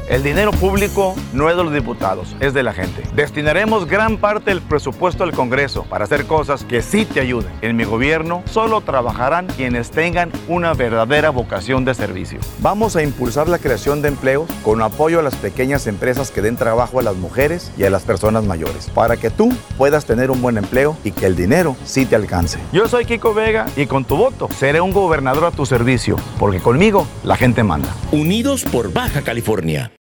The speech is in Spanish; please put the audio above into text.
El dinero público no es de los diputados, es de la gente. Destinaremos gran parte del presupuesto del Congreso para hacer cosas que sí te ayuden. En mi gobierno solo trabajarán quienes tengan una verdadera vocación de servicio. Vamos a impulsar la creación de empleos con apoyo a las pequeñas empresas que den trabajo a las mujeres y a las personas mayores, para que tú puedas tener un buen empleo y que el dinero sí te alcance. Yo soy Kiko Vega y con tu voto seré un gobernador a tu servicio, porque conmigo la gente manda. Unidos por Baja California.